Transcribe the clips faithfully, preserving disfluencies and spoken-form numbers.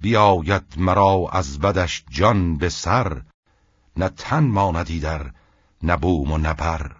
بیاید مرا از بدش جان به سر، نه تن ماندی در نه بوم و نه پر.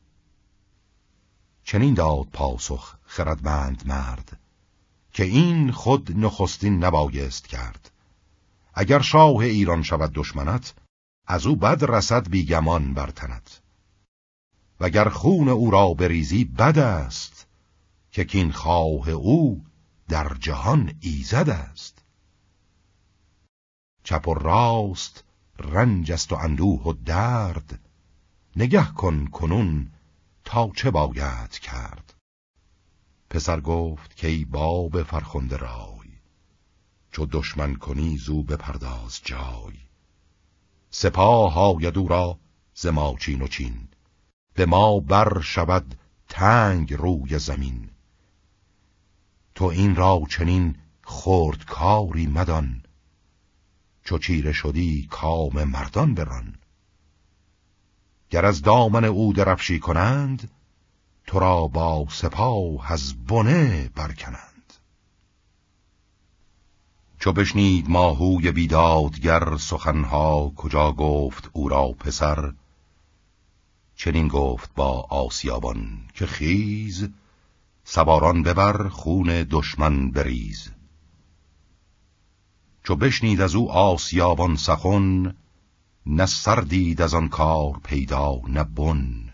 چنین داد پاسخ خردمند مرد، که این خود نخستین نبایست کرد. اگر شاه ایران شود دشمنت، از او بد رسد بیگمان بر تنت. وگر خون او را بریزی بد است، که کین خواه او در جهان ایزد است. چپ و راست رنج است و اندوه و درد، نگه کن کنون تا چه باید کرد. پسر گفت که ای باب فرخنده رای، چو دشمن کنی زو بپرداز جای. سپاه آید او را ز ماچین و چین، به ما بر شود تنگ روی زمین. تو این را چنین خرد کاری مدان، چو چیره شدی کام مردان بران. گر از دامن او درفشی کنند، تو را با سپاه از بنه برکنند. چو بشنید ماهوی بیدادگر سخنها کجا گفت او را پسر، چنین گفت با آسیابان که خیز، سواران ببر خون دشمن بریز. چو بشنید از او آسیابان سخن، نه سر دید از آن کار پیدا نه بن.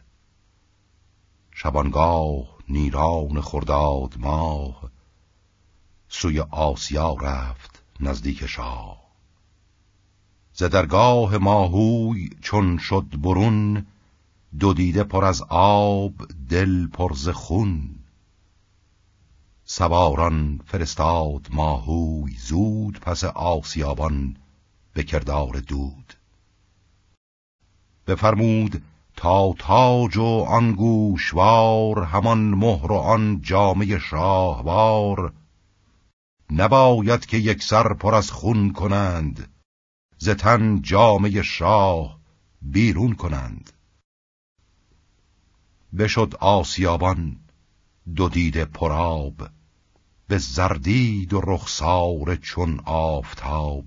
شبانگاه نیران خرداد ماه، سوی آسیا رفت نزدیک شاه. ز درگاه ماهوی چون شد برون، دو دیده پر از آب دل پر ز خون. سواران فرستاد ماهوی زود، پس آسیابان به کردار دود. بفرمود تا تاج و آن گوشوار، همان مهر و آن جامه شاهوار. نباید که یک سر پر از خون کنند، ز تن جامه شاه بیرون کنند. بشد آسیابان دو دیده پرآب، به زردید و رخسار چون آفتاب.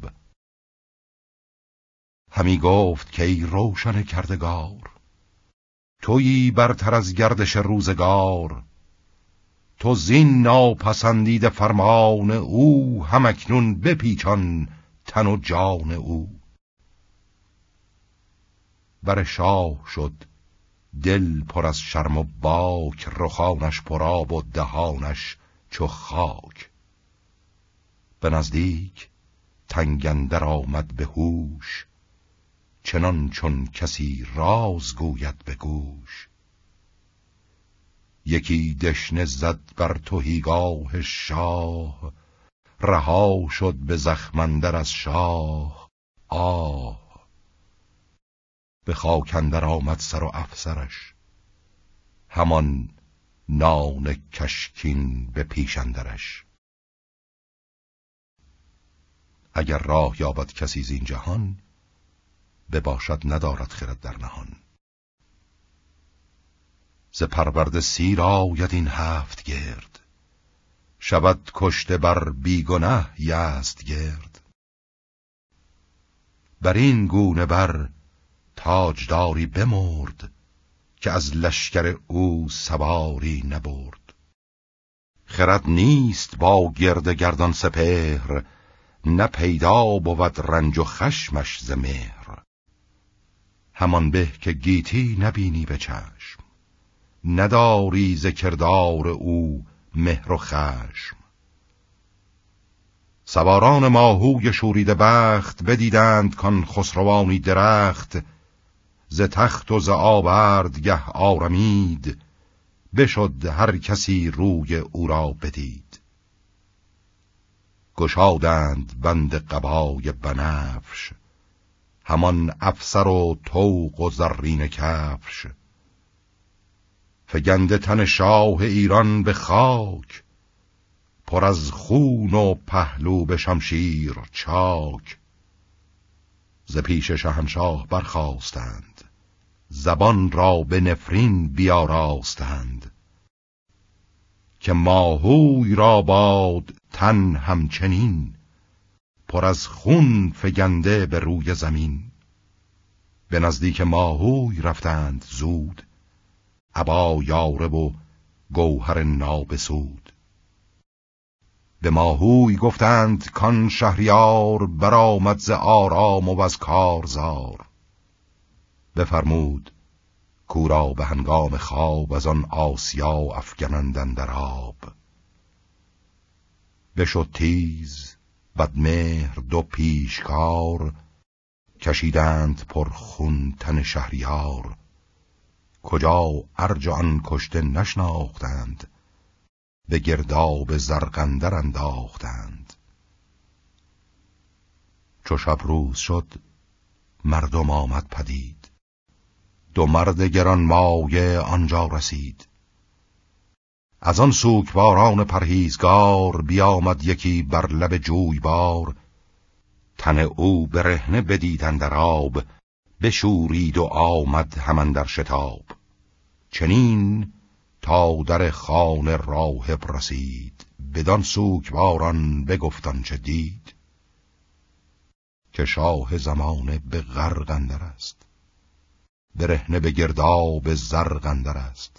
همی گفت که ای روشن کردگار، تویی برتر از گردش روزگار. تو زین ناپسندیده فرمان او، هم اکنون بپیچان تن و جان او. بر شاه شد دل پر از شرم و باک، رخانش پرآب و دهانش چو خاک. به نزدیک تنگ اندر آمد به هوش، چنان چون کسی راز گوید به گوش. یکی دشنه زد بر تهیگاه شاه، رها شد به زخم اندر از شاه آه. به خاک اندر آمد سر و افسرش، همان نان کشکین به پیش اندرش. اگر راه یابد کسی زین جهان، بباشد ندارد خرد در نهان. ز پرورده سیر آید این هفت گرد، شود کشته بر بیگنه یزد گرد. بر این گونه بر تاجداری بمرد، که از لشکر او سواری نبرد. خرد نیست با گرد گردان سپهر، نه پیدا بود رنج و خشمش ز مهر. همان به که گیتی نبینی به چشم، نداری ز کردار او مهر و خشم. سواران ماهوی شوریده بخت، بدیدند کان خسروانی درخت. ز تخت و ز آوردگه آرمید، بشد هر کسی روی او را بدید. گشادند بند قبای بنفش، همان افسر و طوق و زرین کفش. فگنده تن شاه ایران به خاک، پر از خون و پهلو به شمشیر چاک. ز پیش شاهنشاه برخاستند، زبان را به نفرین بیاراستند. که ماهوی را باد تن همچنین، پر از خون فگنده به روی زمین. به نزدیک ماهوی رفتند زود، ابا یاره و گوهر نابسود. به ماهوی گفتند کان شهریار، برآمد ز آرام و از کارزار. بفرمود کو را به هنگام خواب، از آن آسیا افگنند اندر آب. بشد تیز بدمهر دو پیشکار، کشیدند پر خون تن شهریار. کجا ارج آن کشته نشناختند، به گرداب زرقندر انداختند. چو شب روز شد مردم آمد پدید، دو مرد گرانمایه آنجا رسید. از آن سوگواران پرهیزگار، بیامد یکی بر لب جویبار. تن او برهنه بدید اندر آب، بشورید و آمد هم اندر شتاب. چنین تا در خانه راهب رسید، بدان سوگواران بگفت آنچه دید. که شاه زمانه به غرق اندر است، برهنه به گرداب زرق اندر است.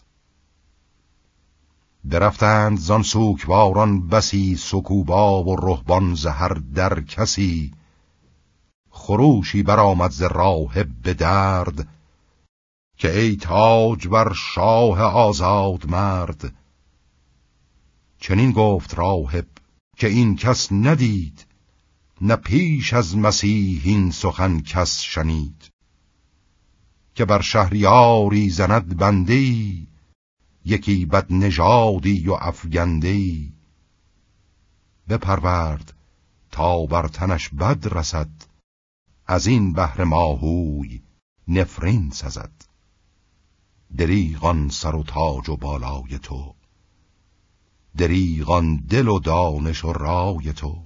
برفتند زان سوگواران بسی، سکوبا و رهبان ز هر در کسی. خروشی برآمد ز راهب به درد، که ای تاج بر شاه آزاد مرد. چنین گفت راهب که این کس ندید، نه پیش از مسیح این سخن کس شنید. که بر شهریاری زند بنده‌ای، یکی بد نژادی و افگنده‌ای. بپرورد تا بر تنش بد رسد، از این بهر ماهوی نفرین سزد. دریغان سر و تاج و بالای تو، دریغان دل و دانش و رای تو.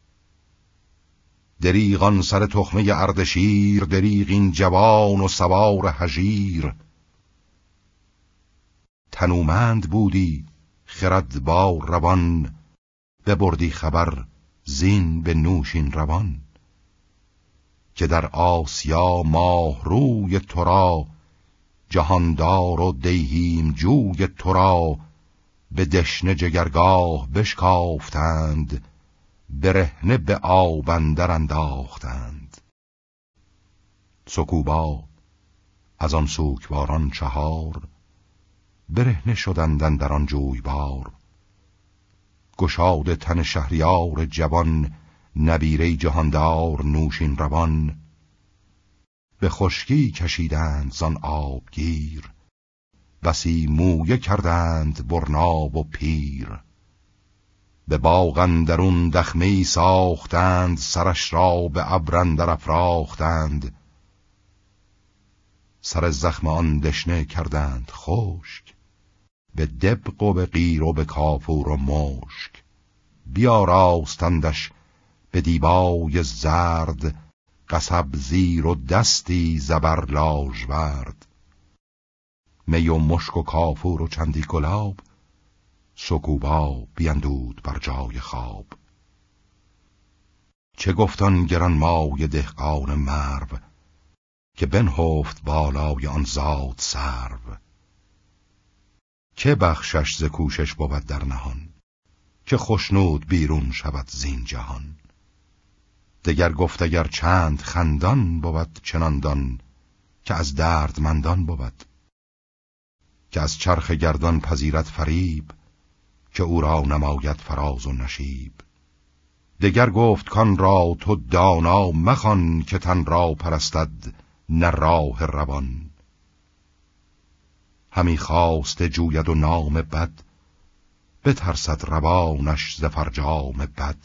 دریغان سر تخمه اردشیر، دریغین جوان و سوار هژیر. تنومند بودی خرد با روان، ببردی خبر زین به نوشین روان. که در آسیا ماه روی تو را، جهاندار و دیهیم جوی تو را. به دشنه جگرگاه بشکافتند، برهنه به آب اندر انداختند. سکوبا از آن سوگواران چهار، برهنه شدند اندر آن جویبار. گشاد تن شهریار جوان، نبیره جهاندار نوشین روان. به خشکی کشیدند زان آبگیر، بسی مویه کردند برناب و پیر. به باغ اندرون دخمه‌ای ساختند، سرش را به ابر اندر افراختند. سر زخم آن دشنه کردند خشک، به دبق و به قیر و به کافور و مشک. بیاراستندش به دیبای زرد، قصب زیر و دستی زبر لاژورد. می و مشک و کافور و چندی گلاب، سکوبا بیندود بر جای خواب. چه گفتان گرانمایه دهقان مرو، که بنهفت بالای آن زاد سرو. که بخشش ز کوشش بود در نهان، که خشنود بیرون شود زین جهان. دگر گفت اگر چند خندان بود چناندان، که از دردمندان بود. که از چرخ گردان پذیرت فریب، که او را نماید فراز و نشیب. دگر گفت کان را تو دانا مخوان، که تن را پرستد نه راه روان. همی خواست جوید و نام بد، بترسد روانش ز فرجام بد.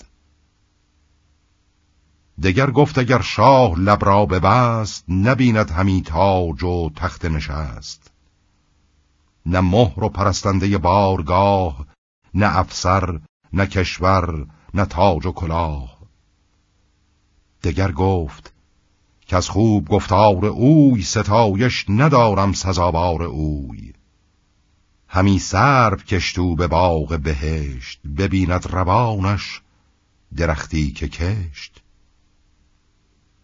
دگر گفت اگر شاه لب را ببست، نبیند همی تاج و تخت نشست. نه مهر و پرستنده بارگاه، نه افسر نه کشور نه تاج و کلاه. دگر گفت که از خوب گفتار اوی، ستایش ندارم سزاوار اوی. همی سرو کشتو به باغ بهشت، ببیند روانش درختی که کشت.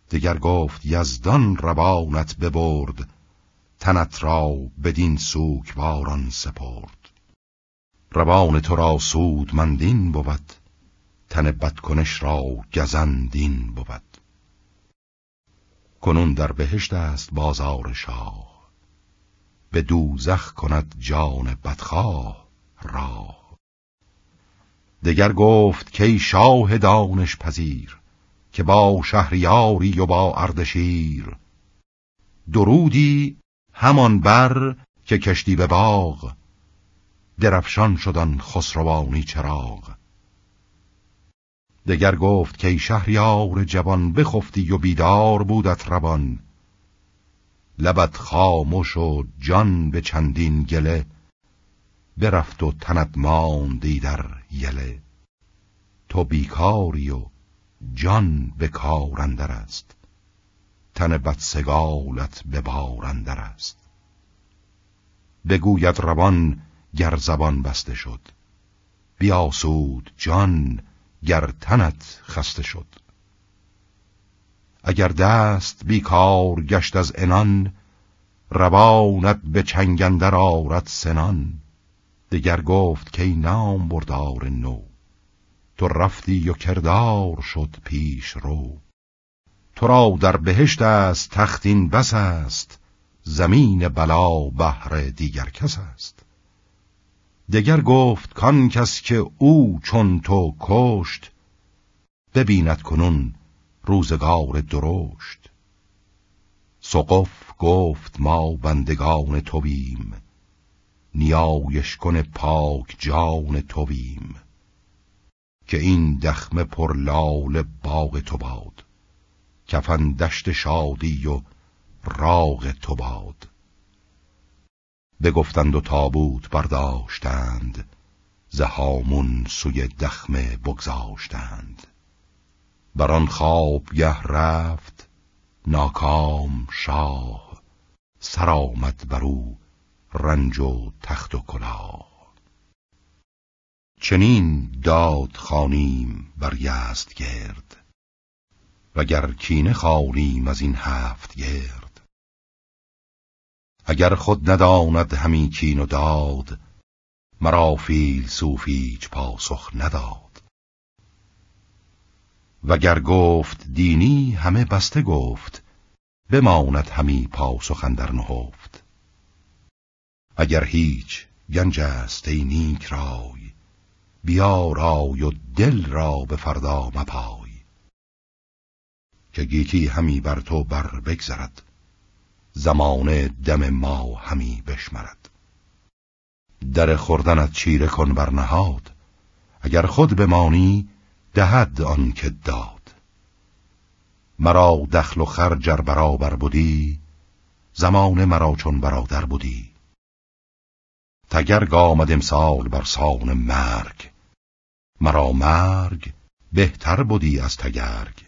دگر گفت یزدان روانت ببرد، تنت را بدین سوگواران سپرد. روان تو را سودمندین بود، تن بدکنش را گزندین بود. کنون در بهشت است بازار شاه، به دوزخ کند جان بدخواه راه. دگر گفت که ای شاه دانش پذیر، که با شهریاری و با اردشیر. درودی همان بر که کشتی به باغ، درفشان شدن خسروانی چراغ. دگر گفت که ای شهریار جوان، بخفتی و بیدار بودت روان. لبت خاموش و جان به چندین گله، برفت و تنت ماندی در یله. تو بیکاری و جان به کار اندر است، تن بدسگالت به بار اندر است. بگوید روان گر زبان بسته شد، بیاسود جان گر تنت خسته شد. اگر دست بیکار گشت از عنان، روانت به چنگ اندر آرد سنان. دگر گفت که ای نام بردار نو، تو رفتی و کردار شد پیش رو. تو را در بهشت است تختین بس است، زمین بلا بهر دیگر کس است. دگر گفت کان کس که او چون تو کشت، ببیند کنون روزگار درشت. سقف گفت ما بندگان توییم، نیایش کن پاک جان توییم. که این دخمه پر لاله باغ تو باد، کفن دشت شادی و راغ تو باد. بگفتند و تابوت برداشتند، ز هامون سوی دخمه بگذاشتند. بران خوابگه رفت ناکام شاه، سر آمد برو رنج و تخت و کلاه. چنین داد خوانیم بر یزدگرد، وگر کینه خوانیم از این هفت گرد. اگر خود نداند همی کین و داد، مرا فیلسوف هیچ پاسخ نداد. وگر گفت دینی همه بسته گفت، بماند همی پاسخ اندر نهفت. اگر هیچ گنج است ای نیک رای، بیارای و دل را به فردا مپای. که گیتی همی بر تو بر بگذرد، زمانه دم ما همی بشمرد. در خوردنت چیره کن برنهاد، اگر خود بمانی دهد آن که داد. مرا دخل و خرج ار برابر بودی، زمانه مرا چون برادر بودی. تگرگ آمد امسال بر سان مرگ، مرا مرگ بهتر بودی از تگرگ.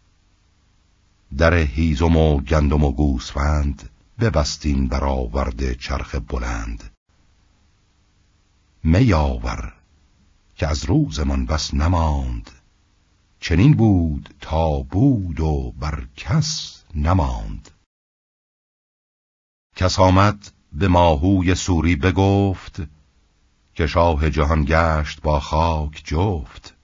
در هیزم و گندم و گوسفند، ببستین برآورده چرخ بلند. می آور که از روزمان بس نماند، چنین بود تا بود و بر کس نماند. کس آمد به ماهوی سوری بگفت، که شاه جهان گشت با خاک جفت.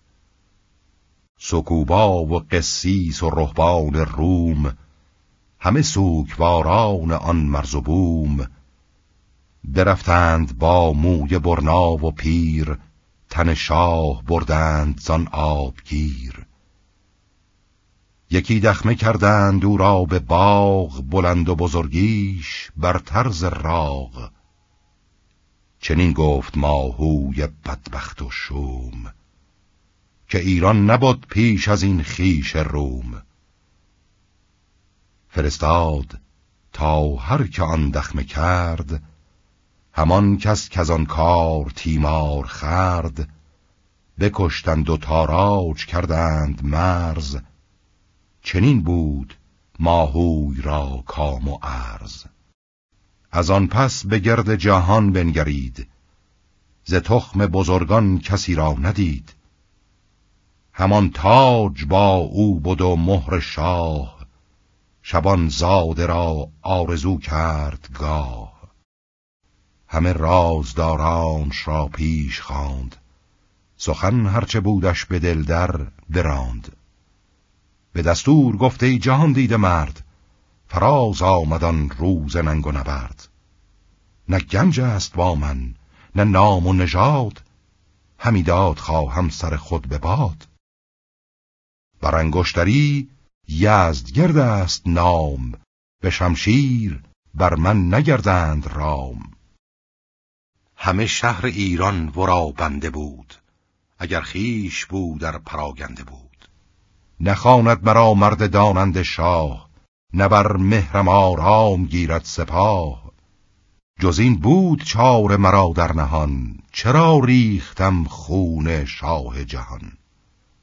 سکوبا و قسیس و رهبان روم، همه سوگواران آن مرز و بوم. برفتند با موی برنا و پیر، تن شاه بردند زان آبگیر. یکی دخمه کردند او را به باغ، بلند و بزرگیش بر طرز راغ. چنین گفت ماهوی بدبخت و شوم، که ایران نبود پیش از این خویش روم. فرستاد تا هر که آن دخمه کرد، همان کس که از آن کار تیمار خورد. بکشتند و تاراج کردند مرز، چنین بود ماهوی را کام و عرض. از آن پس به گرد جهان بنگرید، ز تخم بزرگان کسی را ندید. همان تاج با او بود و مهر شاه، شبان زاده را آرزو کرد گاه. همه رازدارانش را پیش خواند، سخن هرچه بودش به دل در براند. به دستور گفته ای جهان دیده مرد، فراز آمدان روز ننگ و نبرد. نه گنج است با من نه نام و نژاد، همی داد خواهم سر خود به باد. بر انگشتری یزدگرد است نام، به شمشیر بر من نگردند رام. همه شهر ایران ورا بنده بود، اگر خیش بود در پراگنده بود. نخواند مرا مرد دانند شاه، نه بر مهرم آرام گیرد سپاه. جز این بود چاره مرا در نهان، چرا ریختم خون شاه جهان.